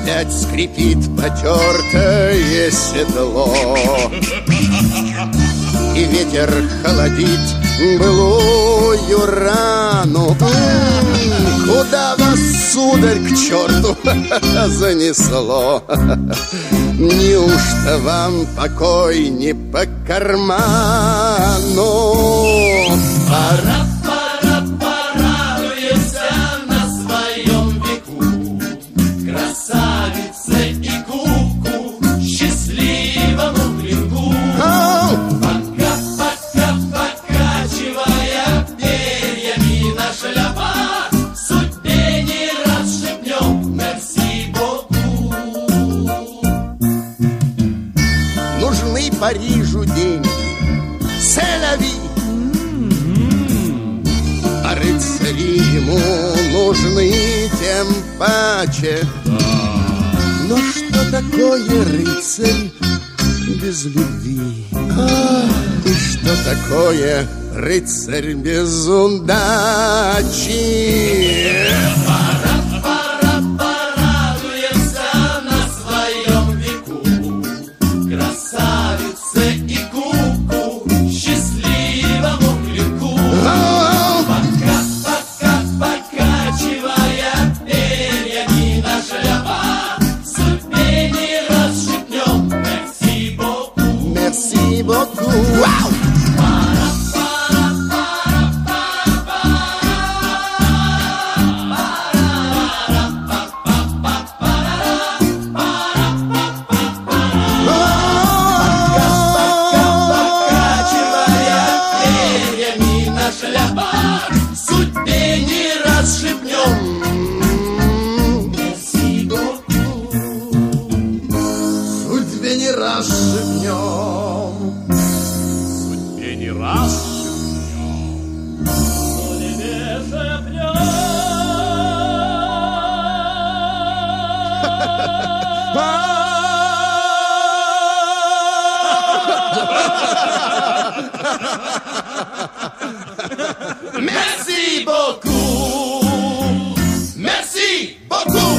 опять скрипит потертое седло, и ветер холодит былую рану. Куда вас, сударь, к черту занесло? Неужто вам покой не по карману? Пора, порадуйся на своем веку, красавице и куку, счастливому клинку. Пока, покачивая перьями на шляпах, судьбе не раз шепнем мерси боку. Нужны Парижу деньги, селяви, а рыцари ему нужны тем паче. Но что такое рыцарь без любви? И что такое рыцарь без удачи? Пора, порадуйся на своем веку, красавице и куку, счастливому клинку. Пока, покачивая перьями на шляпах, судьбе не раз шепнем мерси боку. Мерси боку. Судьбе не раз шепнем мерси боку. Судьбе не раз шепнем. Судьбе не раз Судьбе шепнем. Merci beaucoup. Merci beaucoup.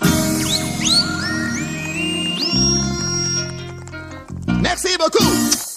Merci beaucoup.